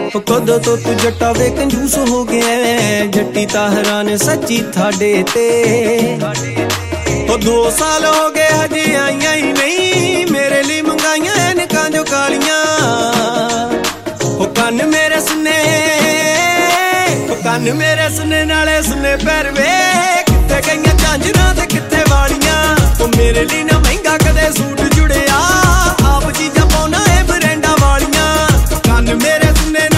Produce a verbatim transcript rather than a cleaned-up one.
कदों तो तू जट्टा वे कंजूस हो गया, जट्टी ताहरा ने सच्ची थाडे ते। ओ दो साल हो गए हजे आईया ही नहीं, मेरे लिए मंगाइया ऐनकां जो कालियां। ओ कन मेरे सुने, ओ कन मेरे सुने नाले सुने पैर वे, कित्थे गईयां झांजरां ते